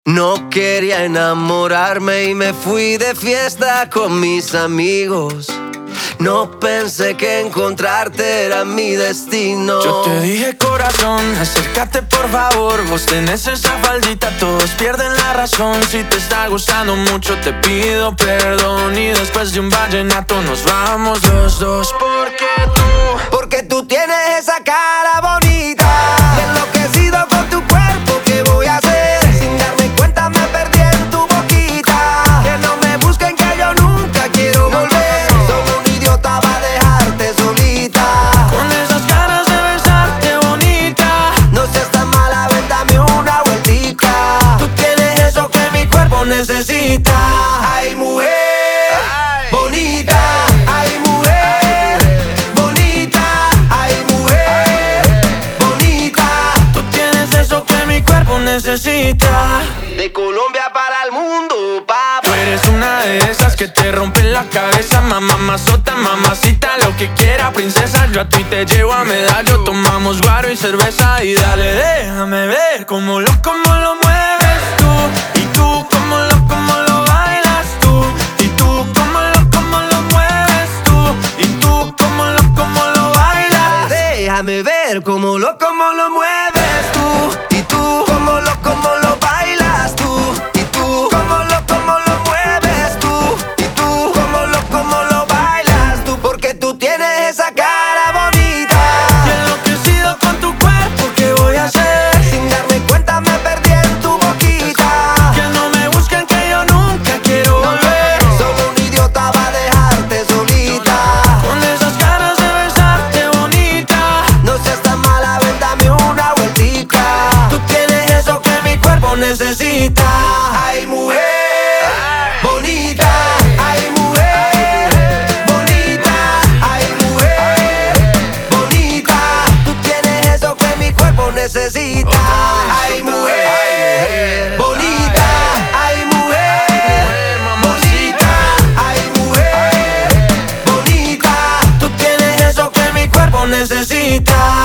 No quería enamorarme y me fui de fiesta con mis amigos. No pensé que encontrarte era mi destino. Yo te dije, corazón, acércate por favor. Vos tenés esa faldita, todos pierden la razón. Si te está gustando mucho te pido perdón. Y después de un vallenato nos vamos los dos. Porque tú tienes esa cara bonita. Y enloquecido con tu cuerpo, ¿qué voy a hacer? Sin darme cuenta me perdí en tu boquita. Que no me busquen que yo nunca quiero volver. Soy un idiota para dejarte solita. Con esas ganas de besarte bonita. No seas tan mala, ven, dame una vueltica. Tú tienes eso que mi cuerpo necesita. Ay, mujer bonita. Ay, mujer bonita. Ay, mujer bonita. Tú tienes eso que mi cuerpo necesita. De Colombia para el mundo, papá. Tú eres una de esas que te rompen la cabeza. Mamazota, mamacita, lo que quiera, princesa. Yo a ti te llevo a medallo. Tomamos guaro y cerveza. Y dale, déjame ver cómo lo mueves tú. Y tú, cómo lo bailas tú. Y tú, cómo lo mueves tú. Y tú, cómo lo bailas. Déjame ver cómo lo mueves tú. Y tú, cómo lo bailas tú. Y tú, cómo lo mueves tú. Y tú, cómo lo bailas tú. Porque tú tienes esa cara bonita. Y enloquecido con tu cuerpo, ¿qué voy a hacer? Sin darme cuenta me perdí en tu boquita. Que no me busquen que yo nunca quiero volver. Soy un idiota para dejarte solita. Con esas ganas de besarte bonita. No seas tan mala, ven, dame una vueltica. Tú tienes eso que mi cuerpo necesita. Ay, mujer bonita. Ay, mujer bonita. Ay, mujer bonita. Tú tienes eso que mi cuerpo necesita. Ay, mujer bonita. Ay, mujer bonita. Ay, mujer bonita. Tú tienes eso que mi cuerpo necesita.